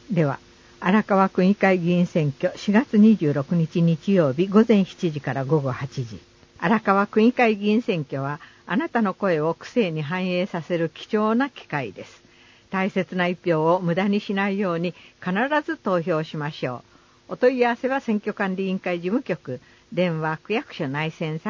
では、荒川区議会議員選挙4月26日日曜日午前7時から午後8時。荒川区議会議員選挙は、あなたの声を区政に反映させる貴重な機会です。大切な一票を無駄にしないように必ず投票しましょう。お問い合わせは選挙管理委員会事務局、電話区役所内線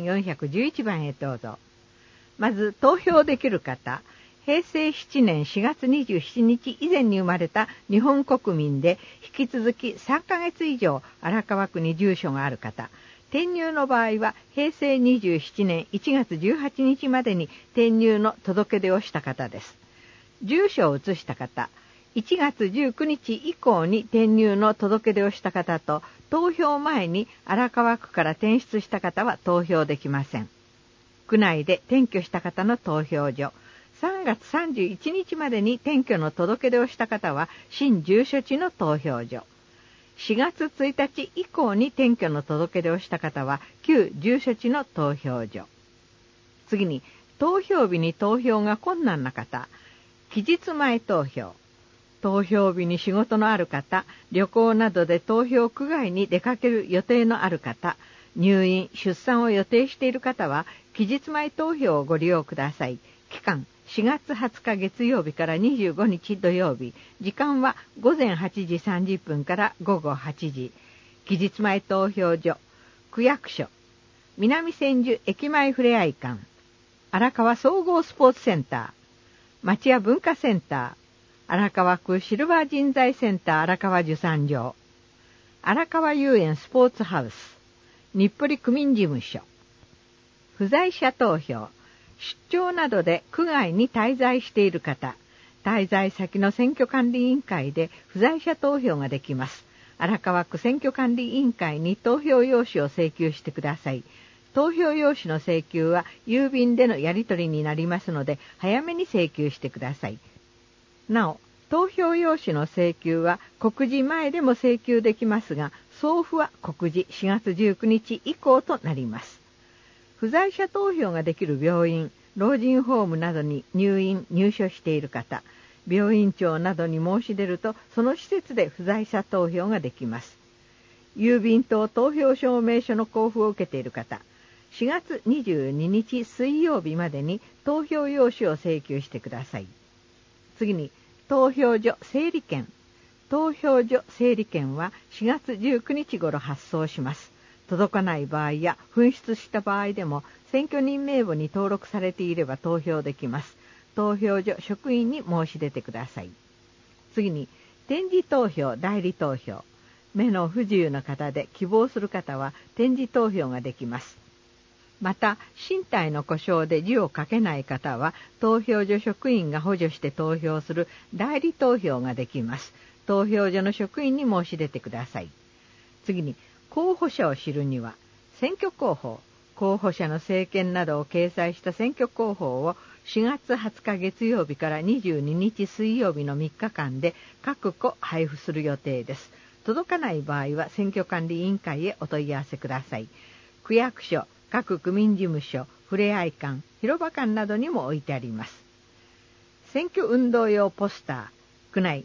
3411番へどうぞ。まず投票できる方、平成7年4月27日以前に生まれた日本国民で引き続き3ヶ月以上荒川区に住所がある方、転入の場合は平成27年1月18日までに転入の届け出をした方です。住所を移した方、1月19日以降に転入の届け出をした方と、投票前に荒川区から転出した方は投票できません。区内で転居した方の投票所、3月31日までに転居の届け出をした方は新住所地の投票所、4月1日以降に転居の届け出をした方は旧住所地の投票所。次に、投票日に投票が困難な方、期日前投票。投票日に仕事のある方、旅行などで投票区外に出かける予定のある方、入院・出産を予定している方は、期日前投票をご利用ください。期間、4月20日月曜日から25日土曜日。時間は午前8時30分から午後8時。期日前投票所、区役所、南千住駅前ふれあい館、荒川総合スポーツセンター、町屋文化センター、荒川区シルバー人材センター荒川受産場、荒川遊園スポーツハウス、日暮里区民事務所。不在者投票、出張などで区外に滞在している方、滞在先の選挙管理委員会で不在者投票ができます。荒川区選挙管理委員会に投票用紙を請求してください。投票用紙の請求は郵便でのやり取りになりますので、早めに請求してください。なお、投票用紙の請求は告示前でも請求できますが、送付は告示4月19日以降となります。不在者投票ができる病院、老人ホームなどに入所している方、病院長などに申し出ると、その施設で不在者投票ができます。郵便等投票証明書の交付を受けている方、4月22日水曜日までに投票用紙を請求してください。次に、投票所整理券。投票所整理券は4月19日頃発送します。届かない場合や紛失した場合でも、選挙人名簿に登録されていれば投票できます。投票所職員に申し出てください。次に、点字投票、代理投票。目の不自由な方で希望する方は点字投票ができます。また、身体の故障で字を書けない方は、投票所職員が補助して投票する代理投票ができます。投票所の職員に申し出てください。次に、候補者を知るには、選挙広報、候補者の政見などを掲載した選挙広報を4月20日月曜日から22日水曜日の3日間で各個配布する予定です。届かない場合は選挙管理委員会へお問い合わせください。区役所、各区民事務所、ふれあい館、広場館などにも置いてあります。選挙運動用ポスター、区内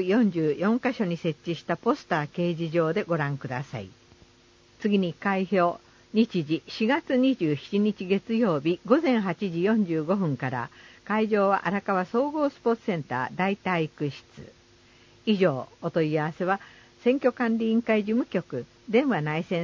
244カ所に設置したポスター掲示場でご覧ください。次に開票、日時4月27日月曜日午前8時45分から、会場は荒川総合スポーツセンター大体育室。以上、お問い合わせは選挙管理委員会事務局、電話内線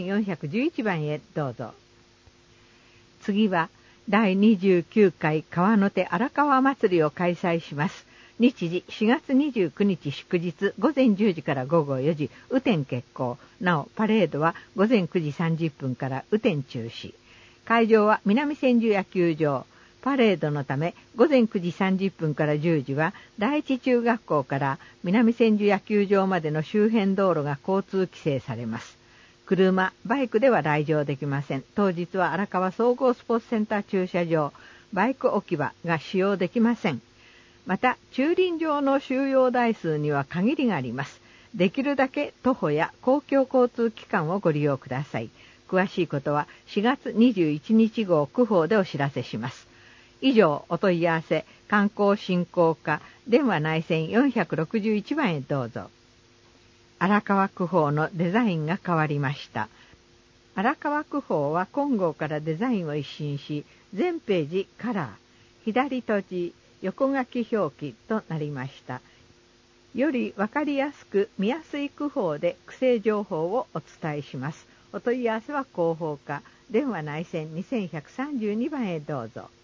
3411番へどうぞ。次は第29回川の手荒川祭りを開催します。日時4月29日祝日午前10時から午後4時、雨天決行。なお、パレードは午前9時30分から雨天中止。会場は南千住野球場。パレードのため午前9時30分から10時は第一中学校から南千住野球場までの周辺道路が交通規制されます。車、バイクでは来場できません。当日は荒川総合スポーツセンター駐車場、バイク置き場が使用できません。また、駐輪場の収容台数には限りがあります。できるだけ徒歩や公共交通機関をご利用ください。詳しいことは4月21日号区報でお知らせします。以上、お問い合わせ、観光振興課電話内線461番へどうぞ。荒川区報のデザインが変わりました。荒川区報は今号からデザインを一新し、全ページカラー、左閉じ、横書き表記となりました。より分かりやすく見やすい区報で区政情報をお伝えします。お問い合わせは広報課、電話内線2132番へどうぞ。